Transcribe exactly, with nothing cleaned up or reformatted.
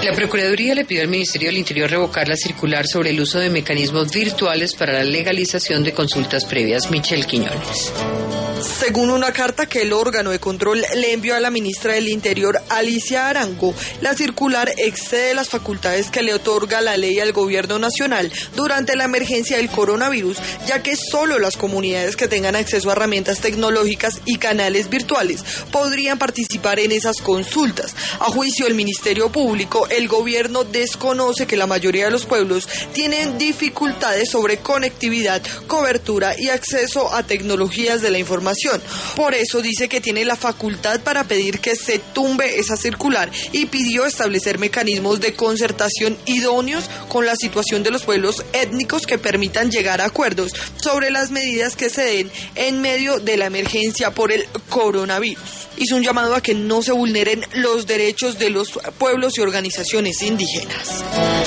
La Procuraduría le pidió al Ministerio del Interior revocar la circular sobre el uso de mecanismos virtuales para la legalización de consultas previas. Michelle Quiñones. Según una carta que el órgano de control le envió a la ministra del Interior, Alicia Arango, la circular excede las facultades que le otorga la ley al gobierno nacional durante la emergencia del coronavirus, ya que solo las comunidades que tengan acceso a herramientas tecnológicas y canales virtuales podrían participar en esas consultas. A juicio del Ministerio Público, el gobierno desconoce que la mayoría de los pueblos tienen dificultades sobre conectividad, cobertura y acceso a tecnologías de la información. Por eso dice que tiene la facultad para pedir que se tumbe esa circular y pidió establecer mecanismos de concertación idóneos con la situación de los pueblos étnicos que permitan llegar a acuerdos sobre las medidas que se den en medio de la emergencia por el coronavirus. Hizo un llamado a que no se vulneren los derechos de los pueblos y organizaciones indígenas.